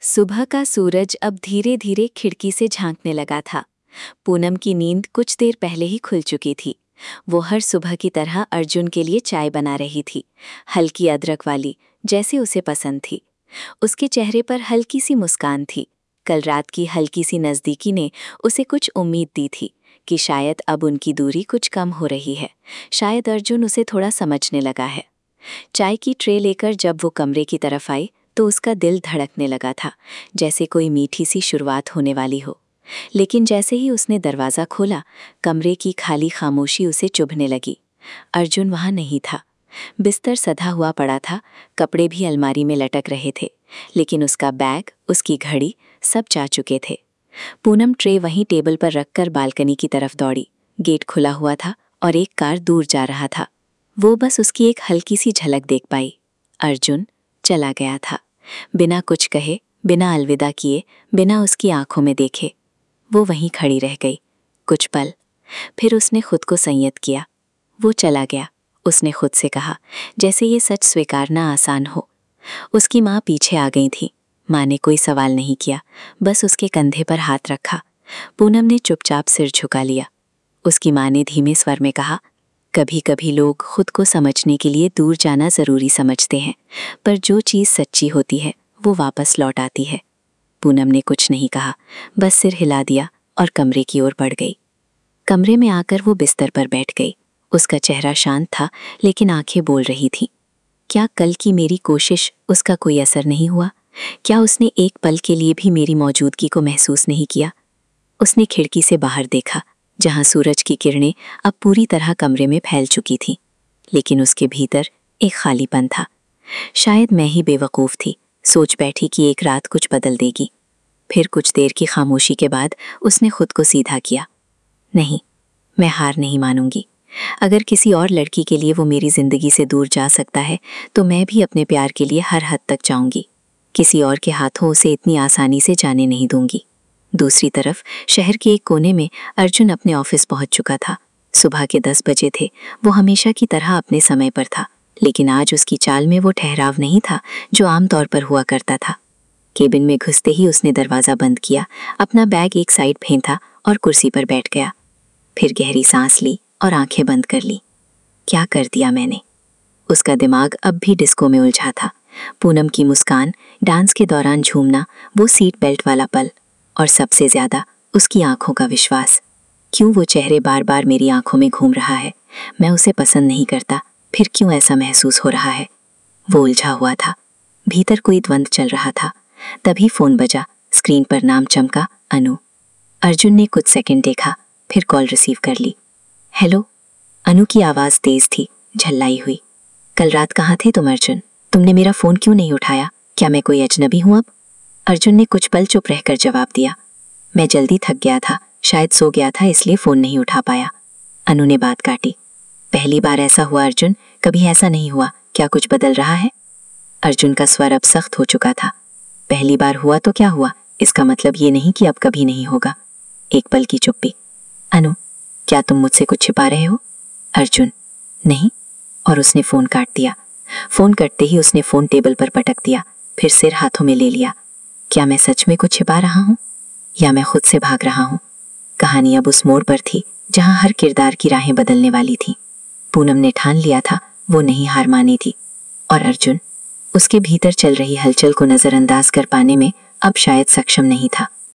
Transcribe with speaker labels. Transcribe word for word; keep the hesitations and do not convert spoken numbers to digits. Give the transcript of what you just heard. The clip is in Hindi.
Speaker 1: सुबह का सूरज अब धीरे धीरे खिड़की से झांकने लगा था। पूनम की नींद कुछ देर पहले ही खुल चुकी थी। वो हर सुबह की तरह अर्जुन के लिए चाय बना रही थी, हल्की अदरक वाली, जैसे उसे पसंद थी। उसके चेहरे पर हल्की सी मुस्कान थी। कल रात की हल्की सी नज़दीकी ने उसे कुछ उम्मीद दी थी कि शायद अब उनकी दूरी कुछ कम हो रही है। शायद अर्जुन उसे थोड़ा समझने लगा है। चाय की ट्रे लेकर जब वो कमरे की तरफ आई तो उसका दिल धड़कने लगा था, जैसे कोई मीठी सी शुरुआत होने वाली हो। लेकिन जैसे ही उसने दरवाज़ा खोला, कमरे की खाली खामोशी उसे चुभने लगी। अर्जुन वहाँ नहीं था। बिस्तर सधा हुआ पड़ा था, कपड़े भी अलमारी में लटक रहे थे, लेकिन उसका बैग, उसकी घड़ी, सब जा चुके थे। पूनम ट्रे वहीं टेबल पर रखकर बालकनी की तरफ दौड़ी। गेट खुला हुआ था और एक कार दूर जा रहा था। वो बस उसकी एक हल्की सी झलक देख पाई। अर्जुन चला गया था, बिना कुछ कहे, बिना अलविदा किए, बिना उसकी आंखों में देखे। वो वहीं खड़ी रह गई कुछ पल। फिर उसने खुद को संयत किया। वो चला गया, उसने खुद से कहा, जैसे ये सच स्वीकारना आसान हो। उसकी माँ पीछे आ गई थी। माँ ने कोई सवाल नहीं किया, बस उसके कंधे पर हाथ रखा। पूनम ने चुपचाप सिर झुका लिया। उसकी माँ ने धीमे स्वर में कहा, कभी कभी लोग खुद को समझने के लिए दूर जाना ज़रूरी समझते हैं, पर जो चीज़ सच्ची होती है वो वापस लौट आती है। पूनम ने कुछ नहीं कहा, बस सिर हिला दिया और कमरे की ओर बढ़ गई। कमरे में आकर वो बिस्तर पर बैठ गई। उसका चेहरा शांत था, लेकिन आंखें बोल रही थीं। क्या कल की मेरी कोशिश उसका कोई असर नहीं हुआ? क्या उसने एक पल के लिए भी मेरी मौजूदगी को महसूस नहीं किया? उसने खिड़की से बाहर देखा, जहां सूरज की किरणें अब पूरी तरह कमरे में फैल चुकी थीं, लेकिन उसके भीतर एक खालीपन था। शायद मैं ही बेवकूफ़ थी, सोच बैठी कि एक रात कुछ बदल देगी। फिर कुछ देर की खामोशी के बाद उसने खुद को सीधा किया। नहीं, मैं हार नहीं मानूंगी। अगर किसी और लड़की के लिए वो मेरी ज़िंदगी से दूर जा सकता है, तो मैं भी अपने प्यार के लिए हर हद तक जाऊंगी। किसी और के हाथों उसे इतनी आसानी से जाने नहीं दूंगी। दूसरी तरफ शहर के एक कोने में अर्जुन अपने ऑफिस पहुंच चुका था। सुबह के दस बजे थे। वो हमेशा की तरह अपने समय पर था, लेकिन आज उसकी चाल में वो ठहराव नहीं था जो आमतौर पर हुआ करता था। केबिन में घुसते ही उसने दरवाज़ा बंद किया, अपना बैग एक साइड फेंका और कुर्सी पर बैठ गया। फिर गहरी सांस ली और आंखें बंद कर ली। क्या कर दिया मैंने? उसका दिमाग अब भी डिस्को में उलझा था। पूनम की मुस्कान, डांस के दौरान झूमना, वो सीट बेल्ट वाला पल, और सबसे ज्यादा उसकी आंखों का विश्वास। क्यों वो चेहरे बार बार मेरी आंखों में घूम रहा है? मैं उसे पसंद नहीं करता, फिर क्यों ऐसा महसूस हो रहा है? वो उलझा हुआ था। भीतर कोई द्वंद्व चल रहा था। तभी फोन बजा। स्क्रीन पर नाम चमका, अनु। अर्जुन ने कुछ सेकंड देखा, फिर कॉल रिसीव कर ली। हेलो। अनु की आवाज़ तेज थी, झल्लाई हुई। कल रात कहाँ थे तुम अर्जुन? तुमने मेरा फ़ोन क्यों नहीं उठाया? क्या मैं कोई अजनबी हूँ अब? अर्जुन ने कुछ पल चुप रहकर जवाब दिया, मैं जल्दी थक गया था, शायद सो गया था, इसलिए फ़ोन नहीं उठा पाया। अनु ने बात काटी। पहली बार ऐसा हुआ अर्जुन? कभी ऐसा नहीं हुआ। क्या कुछ बदल रहा है? अर्जुन का स्वर अब सख्त हो चुका था। पहली बार हुआ तो क्या हुआ, इसका मतलब ये नहीं कि अब कभी नहीं होगा। एक पल की चुप्पी। अनु, क्या तुम मुझसे कुछ छिपा रहे हो? अर्जुन, नहीं। और उसने फ़ोन काट दिया। फ़ोन कटते ही उसने फ़ोन टेबल पर पटक दिया, फिर सिर हाथों में ले लिया। क्या मैं सच में कुछ छिपा रहा हूँ, या मैं खुद से भाग रहा हूँ? कहानी अब उस मोड़ पर थी जहाँ हर किरदार की राहें बदलने वाली थी। पूनम ने ठान लिया था वो नहीं हार मानी थी, और अर्जुन उसके भीतर चल रही हलचल को नज़रअंदाज कर पाने में अब शायद सक्षम नहीं था।